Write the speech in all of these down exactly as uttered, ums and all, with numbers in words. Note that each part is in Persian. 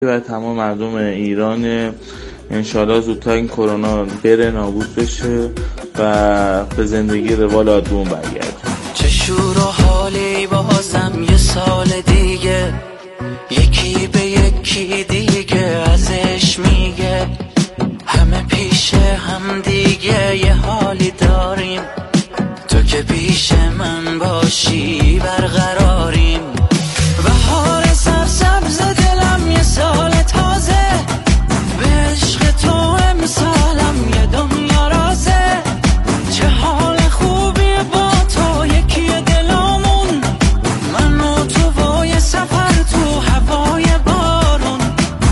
و تمام مردم ایران انشالله زودتر این کرونا بره، نابود بشه و به زندگی روال عادیمون برگردیم. چه شور و حالی بازم یه سال دیگه، یکی به یکی دیگه ازش میگه، همه پیش هم دیگه یه حالی داریم، تو که پیش من باشی برقراریم. بهار سرسبز دلم یه سال تازه، به عشق تو امسالم یه دنیا رازه، چه حال خوبی با تو یکی دلامون، من و تو و یه سفر تو هوای بارون.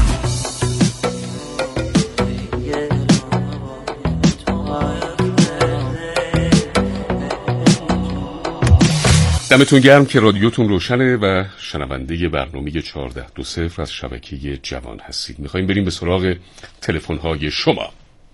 دمتون گرم که رادیوتون روشنه و شنونده برنامه چهارده دو صفر از شبکه جوان هستید. میخواییم بریم به سراغ تلفن‌های شما.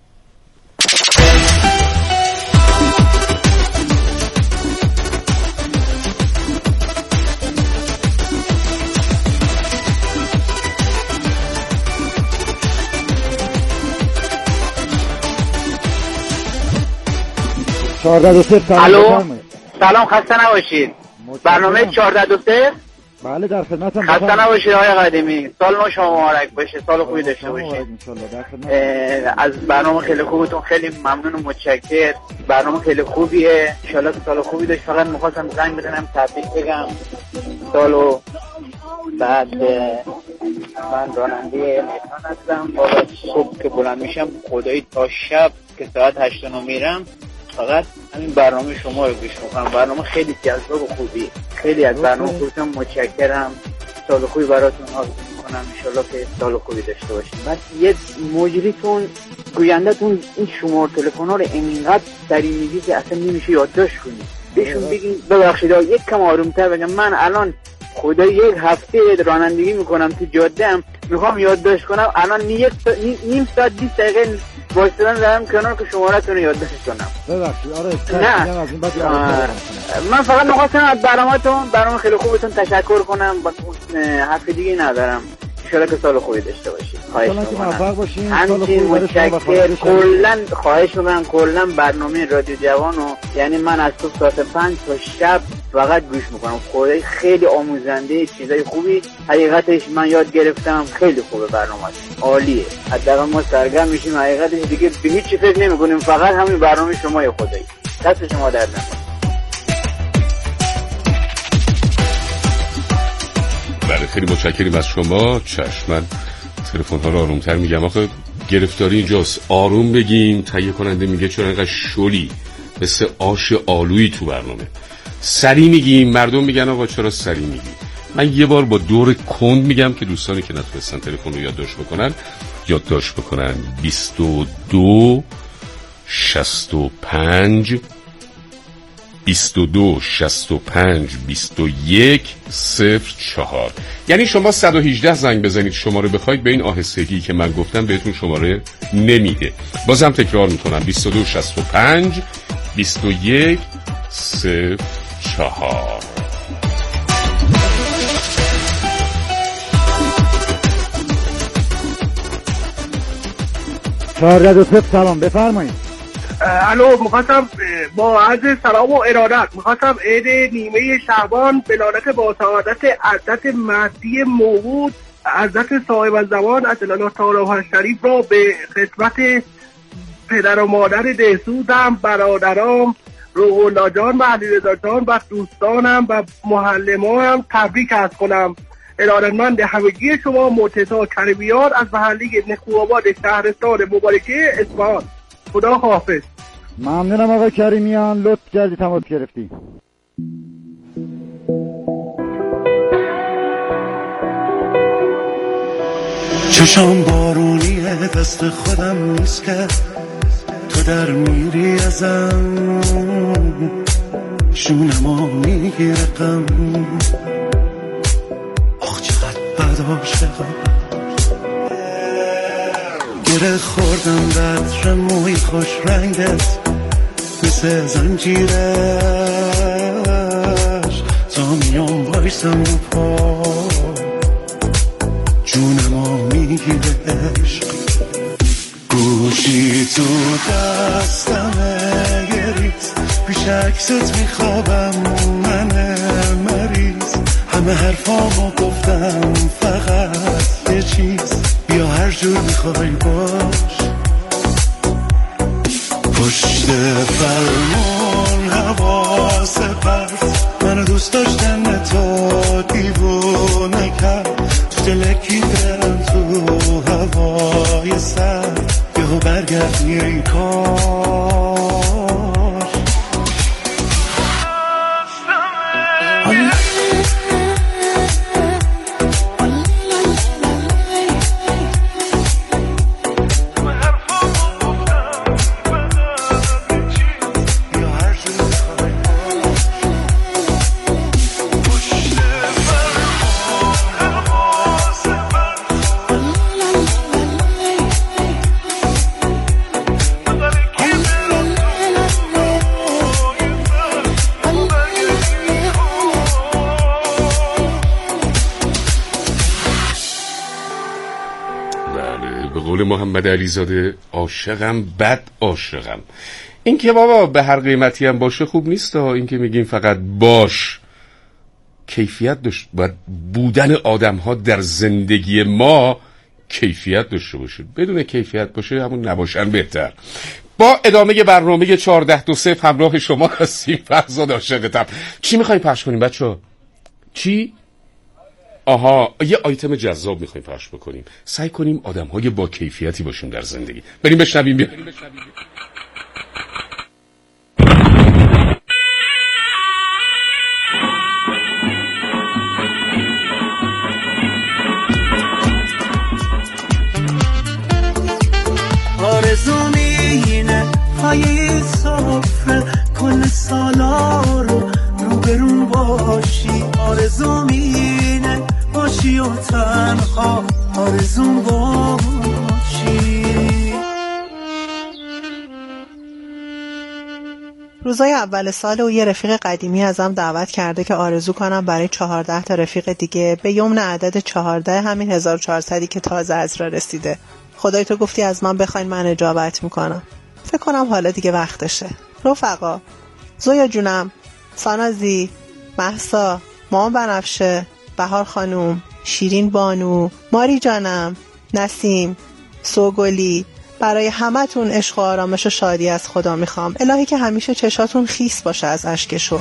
چهارده دو صفر. الو، سلام، خسته نباشید. برنامه چهارده دو صفر. بله در خدمتم. خسته نباشید آقای قدیمی، سال نو شما مبارک باشه، سال خوبی داشته باشید. از برنامه خیلی خوبتون خیلی ممنون و متشکر. برنامه خیلی خوبیه، ان شاءالله سال خوبی داشت. فقط می‌خواستم زنگ بزنم تبریک بگم سالو. بعد من راننده مهمان هستم، بالا صبح که بلند میشم خدایی تا شب که ساعت هشت و نه میرم فقط همین برنامه شما رو گوش میکنم. برنامه خیلی جذاب و خوبی، خیلی از برنامه خودتون متشکرم. سال خوبی براتون آرزو میکنم، ان شاءالله که سال خوبی داشته باشید. بعد یه مجریتون گوینده‌تون این شماره تلفن ها رو اینقدر سریع میگی که اصلا نمیشه یادداشت کنی. بهشون بگین ببخشید یک کم آرومتر بگم. من الان خدا یک هفته رانندگی میکنم تو جاده ام، میخوام یادداشت کنم الان یک نیم ساعت بیست دقیقه وایسادن دارم کنار که شماره‌تون رو یادداشت کنم. ببخشید آره نه من فقط می‌خواستم از برنامه‌تون برنامه خیلی خوبتون تشکر کنم. با حرف دیگه ندارم. ان شاءالله که سال خوبی داشته باشید. خواهش می‌کنم. همچنین متشکر. کلاً خواهش می‌کنم کلاً برنامه رادیو جوانو، یعنی من از صبح ساعت پنج تا شب فقط گوش می‌کنم. خدای خیلی آموزنده، چیزای خوبی حقیقتش من یاد گرفتم. خیلی خوبه برنامه، عالیه. حداقل ما سرگرم میشیم حقیقتش دیگه به هیچ چیز فکر نمی‌کنیم، فقط همین برنامه شما خدایی. دست شما درد نکنه. بله خیلی متشکریم از شما. چشم، من تلفن ها رو آرومتر میگم. آخه گرفتاری اینجاست، آروم بگیم. تهیه کننده میگه چرا اینقدر شلی مثل آش آلویی تو برنامه سری میگیم. مردم میگن آقا چرا سری میگی. من یه بار با دور کند میگم که دوستانی که نتونستن تلفن رو یادداشت بکنن یادداشت بکنن. بیست و دو شصت و پنج بیست و دو شصت و پنج بیست و یک صفر چهار. یعنی شما صد و هجده زنگ بزنید شماره بخواید، به این آهستگی که من گفتم بهتون شماره نمیده. بازم تکرار میکنم بیست و دو شصت و پنج بیست و یک صفر چهار. چهارده دو صفر. سلام بفرمایید. الو، میخواستم با عرض سلام و ارادت میخواستم عید نیمه شعبان به لعنت با سعادت عزت مهدی موعود عزت صاحب الزمان عجل الله تعالی شریف را به خدمت پدر و مادر دهسودم، برادرام روح الله جان و علیرضا جان و دوستانم و معلمانم تبریک عرض کنم. ارادتمند همگی شما مرتضی کریمیان از محله نکوآباد شهرستان مبارکه اصفهان. خدا حافظ. ممنونم آقای کریمیان، لطف کردی تماس گرفتی. چشام بارونیه دست خودم نیست که تو در میری ازم، شونمو میگیره غم، آخ چقدر بد عاشقم، گره خوردم بطر موی خوش رنگت مثل زنجیرش، تا میام بایستم رو پا جونمو میگیره عشق. گوشی تو دستمه یه ریز، پیش عکست میخوابم من مریض. همه حرفامو گفتم فقط یه چیز، یا هر جور میخوای باش. پشت فرمون حواس پرت، منو دوست داشتن تو دیوونه کرد. تو دلکی برم تو هوای سر، یهو برگردی ای کار. محمد علیزاده عاشقم بد عاشقم. این که بابا به هر قیمتی هم باشه خوب نیست ها. این که میگیم فقط باش، کیفیت داشت. باید بودن آدم ها در زندگی ما کیفیت داشته باشه. بدون کیفیت باشه همون نباشن بهتر. با ادامه برنامه چهارده دو صفر همراه شما هستیم. فرزاد عاشقتم. چی میخوایم پخش کنیم بچه؟ چی؟ آها، یه آیتم جذاب میخوایم پخش بکنیم. سعی کنیم آدم‌های با کیفیتی باشیم در زندگی. بریم بشنویم. بریم بشنویم. آرزومینه پای سفره کل سالا رو روبرون باشی. آرزومینه باشی و تنها آرزوم باشی. روزای اول سال و یه رفیق قدیمی ازم دعوت کرده که آرزو کنم برای چهارده تا رفیق دیگه به یمن عدد چهارده، همین هزار و چهارصدی که تازه از را رسیده. خدای تو گفتی از من بخواین من اجابت میکنم. فکر کنم حالا دیگه وقتشه. رفقا، زویا جونم، سانازی، مهسا، مامان بنفشه، بهار خانوم، شیرین بانو، ماری جانم، نسیم، سوگلی، برای همتون عشق و آرامش و شادی از خدا میخوام. الهی که همیشه چشاتون خیس باشه از اشک شوق.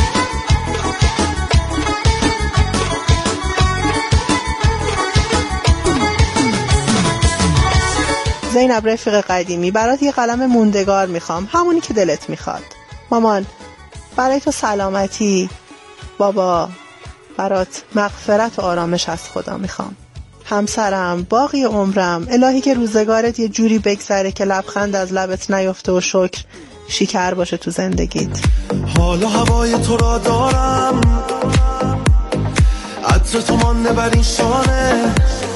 زینب رفیق قدیمی، برات یه قلم موندگار میخوام، همونی که دلت میخواد. مامان، برای تو سلامتی. بابا، برات مغفرت و آرامش از خدا میخوام. همسرم، باقی عمرم، الهی که روزگارت یه جوری بگذره که لبخند از لبت نیفته و شکر شکر باشه تو زندگیت. حالا هوای تو را دارم، عطر تو مانده بر این شانه.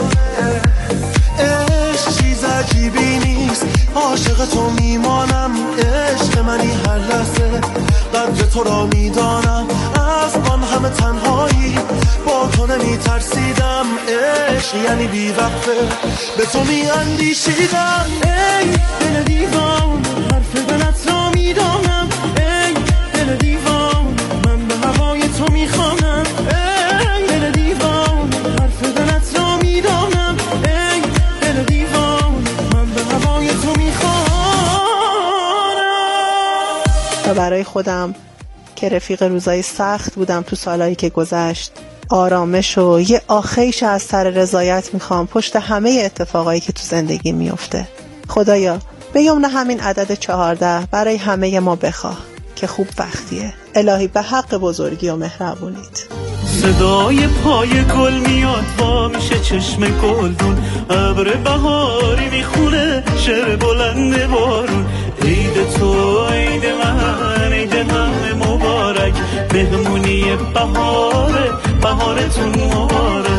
عشق چیز عجیبی نیست، عاشق تو میمانم. عشق منی هر لحظه، قدر تو را میدانم. از آن همه تنهایی با تو نمی ترسیدم. عشق یعنی بی وقفه به تو می اندیشیدم. ای دل دیوان، حرف دلت را میدانم. ای دل دیوان، من به هوای تو میخوانم. ای دل دیوان، حرف دلت را میدانم. ای دل دیوان، من به هوای تو میخوانم. و برای خودم که رفیق روزای سخت بودم تو سالایی که گذشت، آرامش و یه آخیش از سر رضایت میخوام پشت همه اتفاقایی که تو زندگی میفته. خدایا به یمن همین عدد چهارده برای همه ما بخواه که خوب وقتیه. الهی به حق بزرگی و مهربونیت. صدای پای گل میاد با میشه چشم گلدون. ابر بهاری میخونه شعر بلند بارون. عید تو عید من، عید من مبارک. مهمونی بهاره، بهارتون مبارک.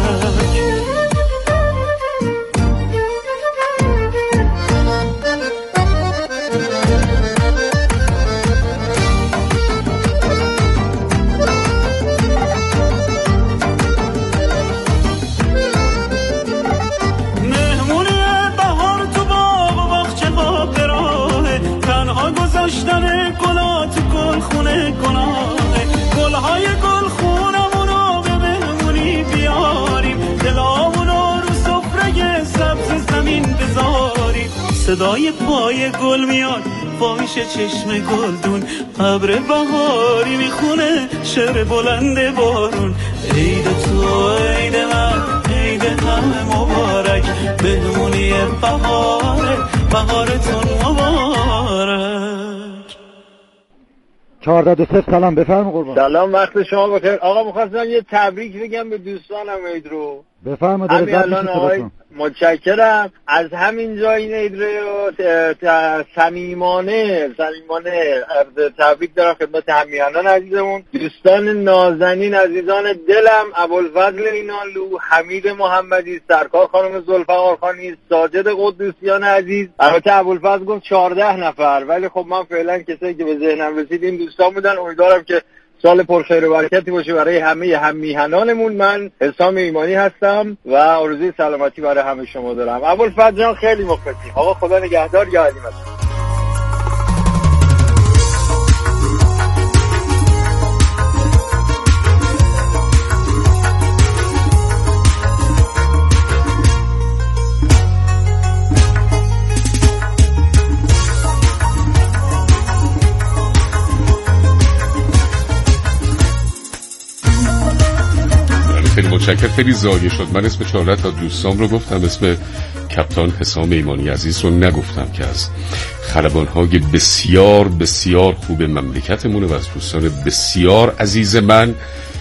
خونه گناهه. گلهای گل خونمونو به مهمونی بیاریم، دلامونو رو سفره سبز زمین بذاریم. صدای پای گل میاد فاحش چشم گلدون، ابر بهاری میخونه شعر بلند بارون. عید تو عید من عید همه مبارک، بهمونی بهاره بهارتون مبارک. چهارده دو صفر سلام بفرم قربان. سلام وقت شما بخیر آقا. می‌خواستم یه تبریک بگم به دوستانم عید رو. بفرمایید. همین الان آقای متشکرم. از همین جا این عید رو صمیمانه صمیمانه تبریک دارم خدمت همیهنان عزیزمون، دوستان نازنین عزیزان دلم، ابوالفضل اینانلو، حمید محمدی، سرکار خانم ذوالفقار خانی، ساجد قدوسیان عزیز. البته ابوالفضل گفت چهارده نفر، ولی خب من فعلا کسایی که به ذهنم رسید این دوستان بودن. امیدوارم که سال پرخیر و برکتی باشه برای همه هم میهنانمون. من حسام ایمانی هستم و آرزوی سلامتی برای همه شما دارم. ابوالفضل جان خیلی مخلصیم. آقا خدا نگهدار. یا علی مدد. خیلی متشکرم. خیلی زایه شد. من اسم چهارده تا دوستام رو گفتم، اسم کپتان حسام ایمانی عزیز رو نگفتم که از خلبان‌های بسیار بسیار خوب مملکتمونه و از دوستان بسیار عزیز من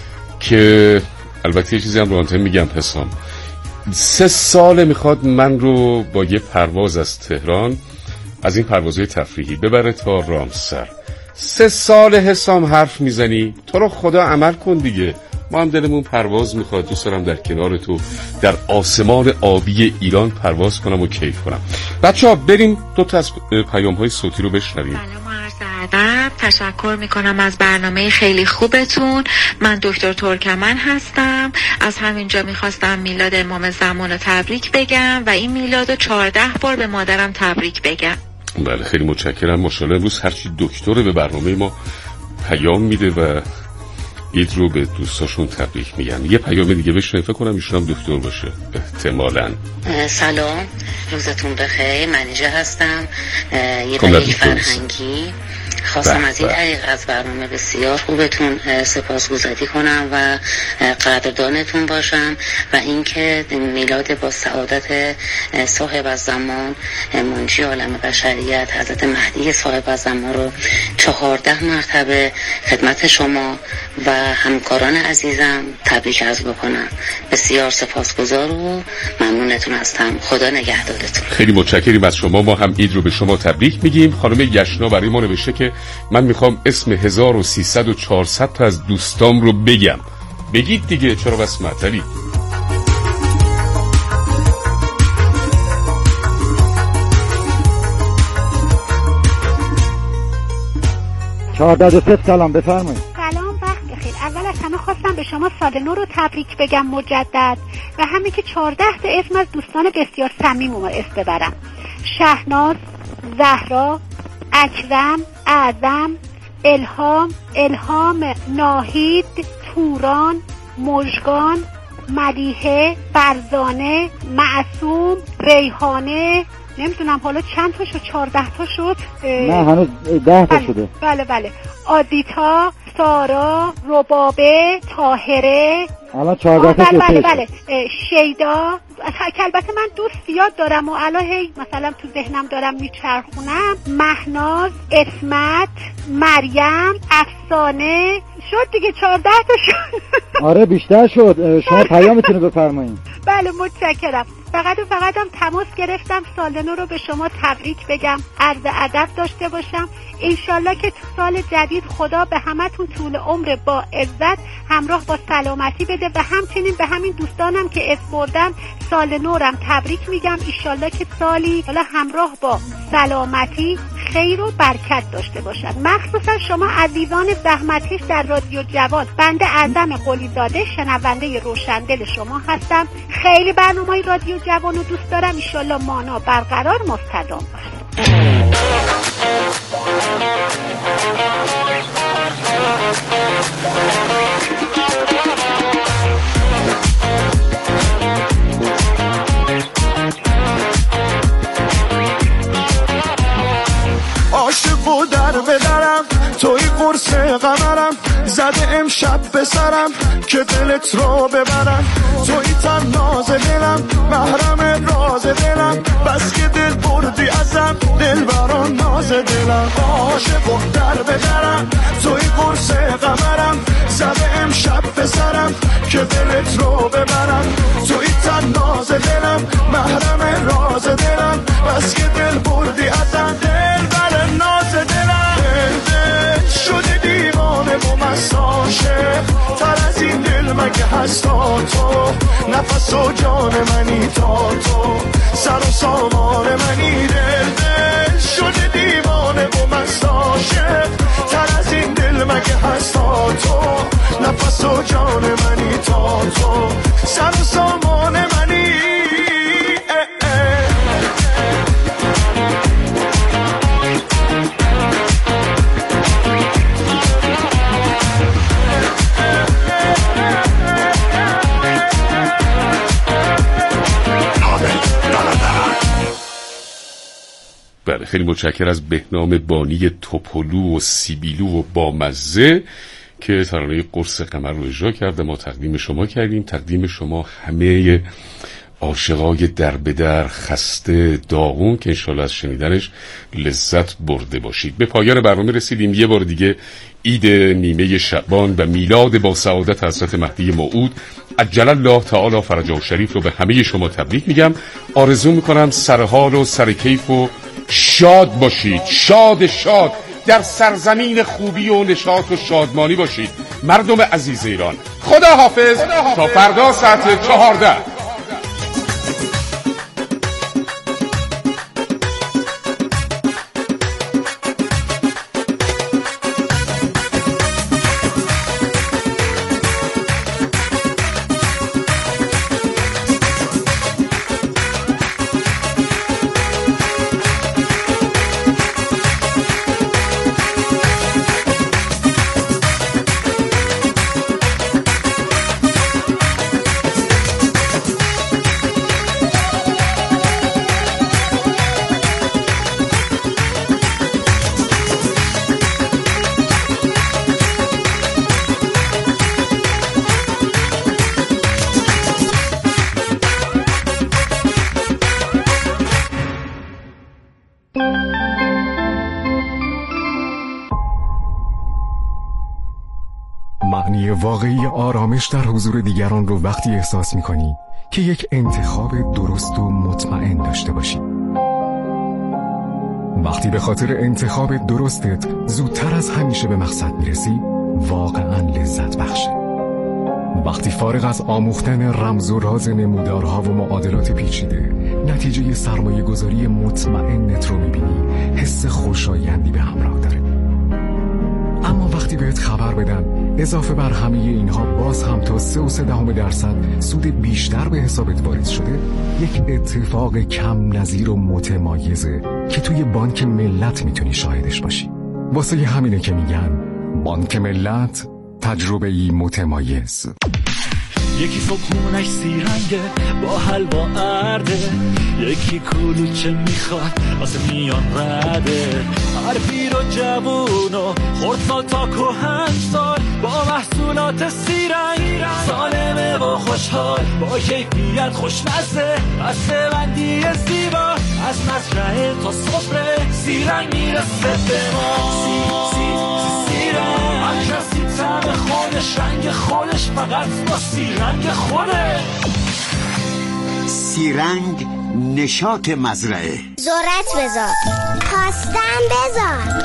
که البته یه چیزی هم رو آنتن میگم. حسام سه ساله میخواد من رو با یه پرواز از تهران، از این پروازهای تفریحی، ببره تا رامسر. سه سال حسام حرف میزنی، تو رو خدا عمل کن دیگه. ما هم دلمون پرواز میخواد. دوست دارم در کنار تو در آسمان آبی ایران پرواز کنم و کیف کنم. بچه‌ها بریم دو تا از پیام‌های صوتی رو بشنویم. سلام و عرض ادب. تشکر میکنم از برنامه خیلی خوبتون. من دکتر ترکمن هستم. از همینجا میخواستم میلاد امام زمان رو تبریک بگم و این میلاد رو چهارده بار به مادرم تبریک بگم. بله خیلی متشکرم. ماشاءالله امروز هرچی دکتر به برنامه ما پیام میده و عید رو به دوستاشون تبریک میگن. یه پیام دیگه بشنویم، فکر کنم ایشون هم دکتر باشه احتمالاً. سلام، روزتون بخیر. منیژه هستم. یه پیام فرهنگی خواستم از این طریق از برنامه بسیار خوبتون سپاسگزاری کنم و قدردانتون باشم و اینکه میلاد با سعادت صاحب الزمان منجی عالم بشریت حضرت مهدی صاحب الزمان رو چهارده مرتبه خدمت شما و همکاران عزیزم تبریک عرض بکنم. بسیار سپاسگزار و ممنونتون هستم. خدا نگهدارتون. خیلی متشکریم از شما. ما هم عید رو به شما تبریک میگیم. خانم گشنا برای ما نوشته که من میخوام اسم هزار و سیصد و چهارصد تا از دوستام رو بگم. بگید دیگه، چرا بس معطلی؟ چهارده دو صفر سلام بفرمایید. سلام، وقت بخیر. اول از همه خواستم به شما سال نو رو تبریک بگم مجدد و همین که چهارده تا اسم از دوستان بسیار صمیمم اسم ببرم: شهناز، زهرا، اکرم، اعظم، الهام، الهام، ناهید، توران، مژگان، ملیحه، فرزانه، معصوم، ریحانه. نمیدونم حالا چند تا شد، چهارده تا شد؟ نه هنوز ده تا شده. بله بله. آدیتا، سارا، ربابه، طاهره، الان چهارده تا بله بله بله. شیدا. البته من دوست زیاد دارم و الان هی مثلا تو ذهنم دارم میچرخونم. مهناز، اسمت، مریم، افسانه. شد دیگه، چهارده تا شد. آره بیشتر شد. شما پیامتون رو بفرمایید. بله متشکرم. فقط و فقط هم تماس گرفتم سال نو رو به شما تبریک بگم، عرض ادب داشته باشم. انشالله که تو سال جدید خدا به همتون طول عمر با عزت همراه با سلامتی بده و همچنین به همین دوستانم که اسم بردم سال نورم تبریک میگم. انشالله که سالی حالا همراه با سلامتی، خیر و برکت داشته باشد. مخصوصا شما عزیزان زحمتکش در رادیو جوان. بنده اعظم قلی زاده شنونده روشندل شما هستم. خیلی برنامه‌های رادیو جوان رو دوست دارم. انشالله مانا برقرار مستدام باشه. عاشق و در بدرم توی قرص قمرم زده امشب به سرم که دلت رو ببرم توی تن ناز دلم محرم راز دلم بس که دل بردی ازم دل بران ناز دلم عاشق و در بدرم توی قرص قمرم زده امشب به سرم که دلت رو ببرم توی تن ناز دلم محرم راز دلم بس که دل بردی ازم دل بران ناز دلم دل دل شده دیوانه و مست عاشق تر از این دل مگه هست تا تو نفس و جان منی تا تو سر و سامان منی دل دل شده دیوانه و مست عاشق تر از این دل مگه هست تا تو نفس و جان منی تا تو سر و سامان منی بله، خیلی متشکر از بهنام بانی توپلو و سیبیلو و بامزه که ترانه قرص قمر رو اجرا کرده. ما تقدیم شما کردیم، تقدیم شما همه عاشقای در به در خسته داغون که انشالله از شنیدنش لذت برده باشید. به پایان برنامه رسیدیم. یه بار دیگه عید نیمه شعبان و میلاد با سعادت حضرت مهدی موعود عجل الله تعالی فرجه شریف رو به همه شما تبریک میگم. آرزو میکنم سرحال و سرکیف و شاد باشید، شاد شاد در سرزمین خوبی و نشاط و شادمانی باشید مردم عزیز ایران. خدا حافظ, خدا حافظ. تا فردا ساعت چهارده. معنی واقعی آرامش در حضور دیگران رو وقتی احساس می‌کنی که یک انتخاب درست و مطمئن داشته باشی. وقتی به خاطر انتخاب درستت زودتر از همیشه به مقصد میرسی واقعاً لذت بخشه. وقتی فارغ از آموختن رمز و راز نمودارها و معادلات پیچیده نتیجه سرمایه گذاری مطمئنت رو میبینی حس خوشایندی به همراه داره. اما وقتی بهت خبر بدن اضافه بر همه اینها باز هم تا سه و سه دهم درصد سود بیشتر به حسابت وارد شده، یک اتفاق کم نظیر و متمایزه که توی بانک ملت میتونی شاهدش باشی. واسه همینه که میگن بانک ملت تجربه‌ای متمایز. یکی صبحونش سیرنگه با حلوا ارده، یکی کلوچه میخواد واسه میان رده. هر پیر و جوون و خردسال تا کهن سال با محصولات سیرنگ سالمه و خوشحال با کیفیت خوشمزه. بسته بندی زیبا از مزرعه تا سفره سیرنگ میرسه به ما. سی سی سیرنگ هر کسی طعم خودش رنگ خودش فقط با سیرنگ خوده. سیرنگ نشاط مزرعه. ذرت بذار، پاستن بذار.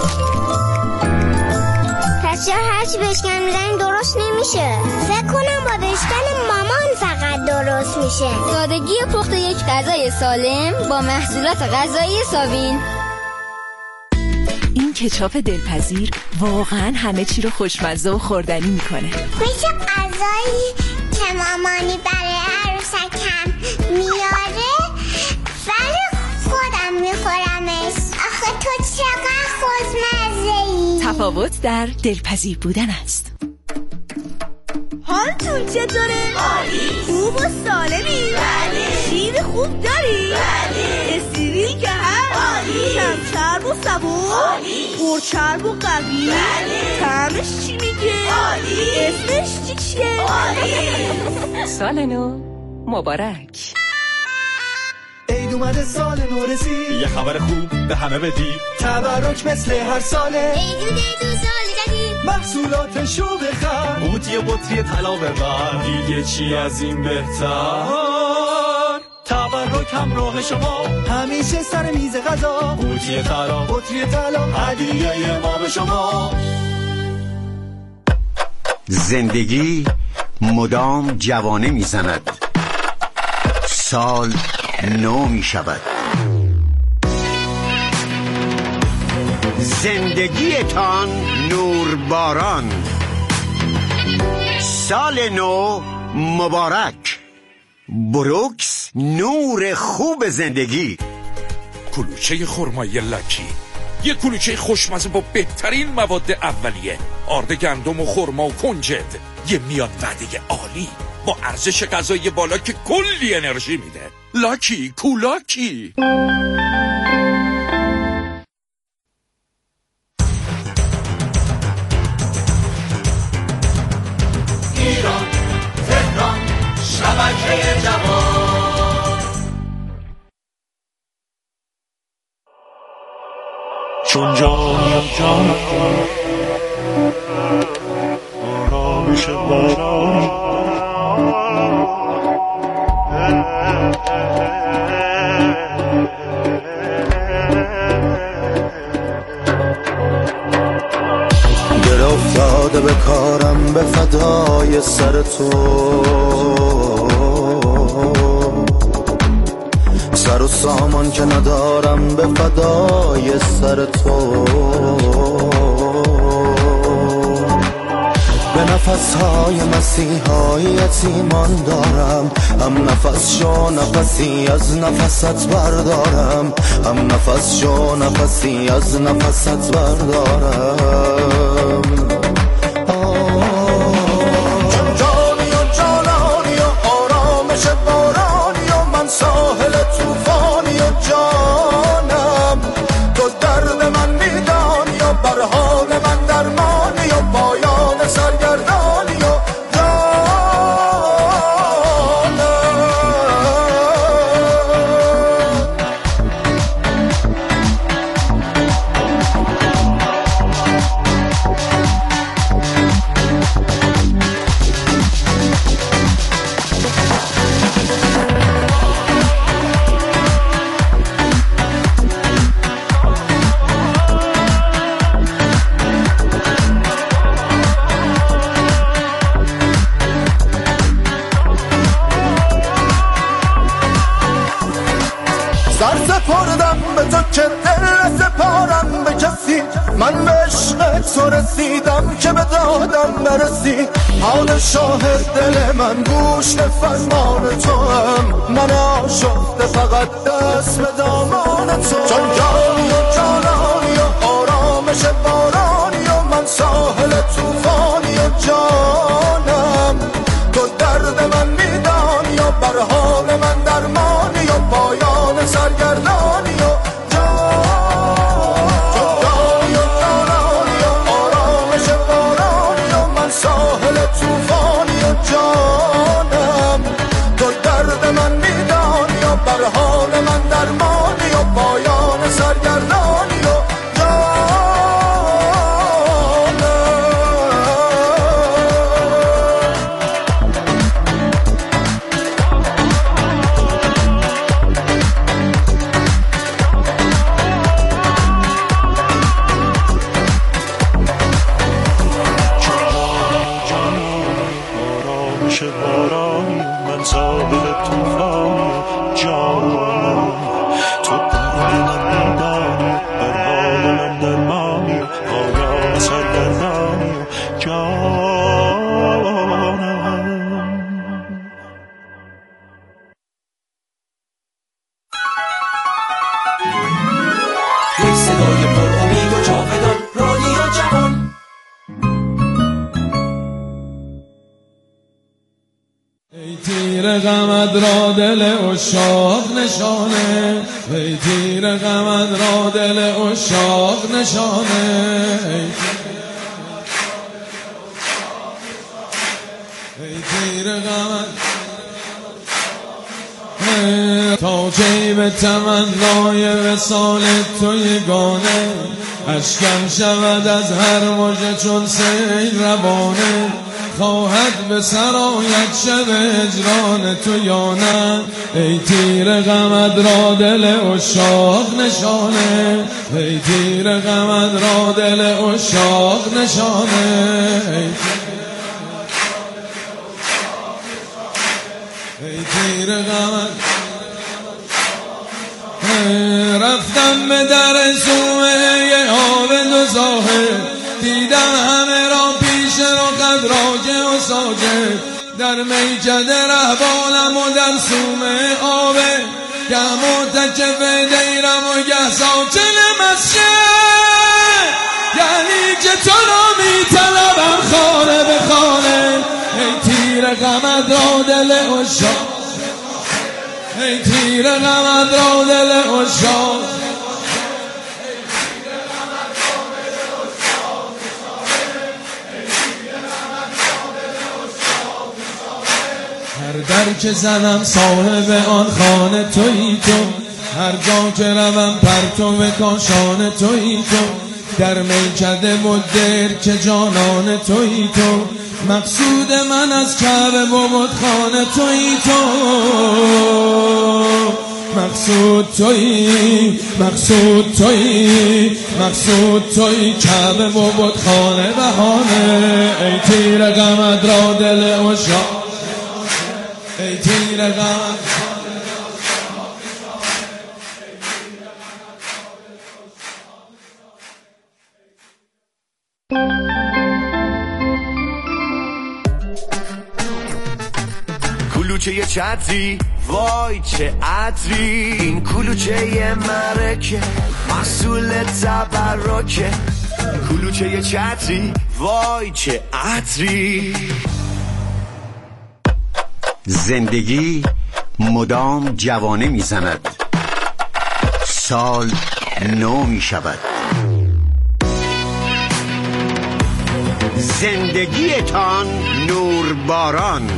پس چرا هرچی بشکن میزنی درست نمیشه؟ فکر کنم با بشکن مامان فقط درست میشه. سادگی پخت یک غذای سالم با محصولات غذایی ساوین. این کچاپ دلپذیر واقعا همه چی رو خوشمزه و خوردنی میکنه. میشه غذایی که مامانی برای عروسکم میاره ولی خودم میخورمش. آخه تو چقدر خوشمزه‌ای. تفاوت تفاوت در دلپذیر بودن است. حالتون چطوره؟ عالی. خوب و سالمی؟ بله. شیر خوب داری؟ بله. استریل که هست؟ عالی. کم چرب و صبور؟ عالی. پر چرب و قوی؟ بله. طعمش چی میگه؟ عالی. اسمش چی چیه؟ عالی. سال نو مبارک. عید اومده سال نو رسید، یه خبر خوب به همه بدی، تبرک مثل هر ساله. عیدون عیدون سال جدید، محصولاتشو بخر، قوطی بطری طلا ببر، دیگه چی از این بهتر؟ تبرک همراه شما، همیشه سر میز غذا، قوطی طلا بطری طلا، هدیه ما به شما. زندگی مدام جوانه میزند، سال نو می شود. زندگیتان نورباران، سال نو مبارک. بروکس، نور خوب زندگی. کلوچه خرمایی لاکی، یک کلوچه خوشمزه با بهترین مواد اولیه، آرد گندم و خرما و کنجد، یه میان وعده عالی با ارزش غذایی بالا که کلی انرژی میده. لاکی کولاکی. ایران تهران شبکه جوان، چون جانم جانم آرامش باران، دل افتاده به کارم به فدای سر تو، سر و سامان که ندارم به فدای سر تو، به نفسهای مسیحای یتیمان دارم، هم نفس شو نفسی از نفست بردارم، هم نفس شو نفسی از نفست بردارم. چون جانی و جانانی و آرامش بارانی و من ساحل توفانی و جانم، تو درد من میدانی و بر حال من درمانی و پایان سرگردانی و من به عشق تو رسیدم که به دادم برسی، حال شاهد دل من گوش فرمان تو هم، من آشفته فقط دست به دامان تو. چون جانی و جانانی و آرامش بارانی و من ساحل توفانی و جانم، تو درد من میدانی و بر حال من درمانی و پایان سرگردانی و ساحل توفانی و جانم، تو درد من میدانی و بر حال من درمانی و پایان سرگردانی و بارانی من ساحل توفانی جانم. را دل عشاق نشانه، ای تیر غمت را دل عشاق نشانه، ای تیر غمت تا کی به تمنای وصال تو یگانه، اشکم شود از هر مژه چون سیل روانه، خواهد به سرایت شب هجران تو یا نه، ای تیر غمت را دل عشاق نشانه، ای تیر غمت را دل عشاق نشانه، ای تیر غمت رفتم به در سومه آب دوزاخه، دیدم همه را پیش رو قدراجه و ساجه، در میکده رهبانم و در سومه آبه، گه معتکف دیرم و گه ساکن مسجد، یعنی که تو را می طلبم خانه به خانه، ای تیر غمت را دل عشاق، ای تیر غمت را دل عشاق، هر در که زنم صاحب آن خانه تویی تو، هر جا که روم پرتو کاشان تویی تو، در میکده و در که جانان تویی تو، مقصود من از کعبه و بتخانه تویی تو، مقصود تویی، مقصود تویی، مقصود تویی، کعبه و بتخانه بهانه، ای تیر غمت را دل عشاق، ای تیر غمت کلوچه چتری، وای چه عطری، این کلوچه مرکه محصول تبرکه، کلوچه چتری، وای چه عطری. زندگی مدام جوانه میزند، سال نو میشود، زندگیتان نورباران،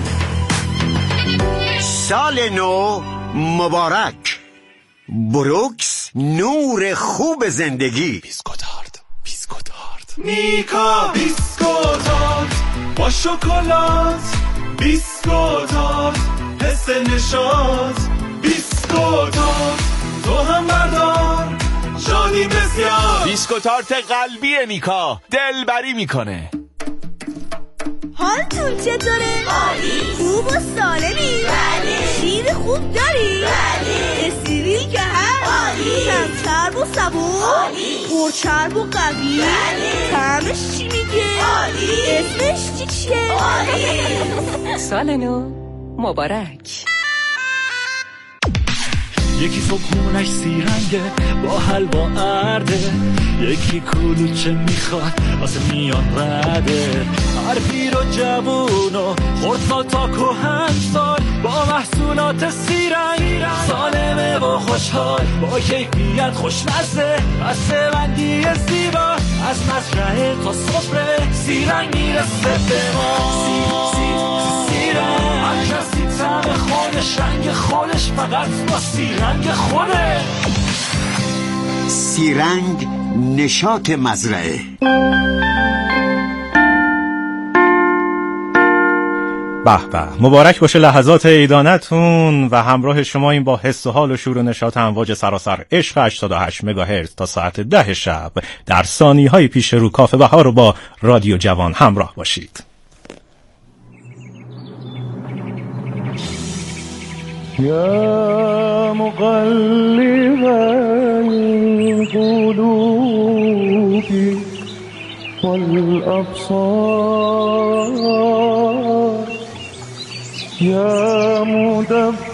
سال نو مبارک. بروکس، نور خوب زندگی. بیسکوتارد، بیسکوتارد، میکا بیسکوتارد با شکلات، بیسکوتارد حس نشاط، بیسکوتارد تو هم بردار شادی بسیار. بیسکوتارد قلبی میکا دلبری میکنه. حالتون چطوره؟ عالی. خوب و سالمی؟ بله. شیر خوب داری؟ بله. استریل که هست؟ عالی. کم چرب و صبور؟ عالی. پر چرب و قوی؟ بله. طعمش چی میگه؟ عالی. اسمش چی چیه؟ عالی. سال نو مبارک. یکی صبحونش سیرنگه با حلوا ارده، یکی کلوچه میخواد واسه میان رده، هر پیر و جوون و خردسال تا کهن سال با محصولات سیرنگ، سالمه و خوشحال با کیفیت خوشمزه، بسته بندی زیبا از مزرعه تا سفره، سیرنگ میرسه به ما. سی سی سیرنگ هر کسی طعم خودش، رنگ خودش، فقط با سیرنگ خوده. سیرنگ، نشاط مزرعه. به به، مبارک باشه لحظات عیدانتون و همراه شما این با حس و حال و شور و نشاط امواج سراسر عشق هشتاد و هشت مگاهرتز تا ساعت ده شب در ثانیه‌های پیش رو کافه بهار رو با رادیو جوان همراه باشید. یا مقلب القلوب والابصار، یا مدبر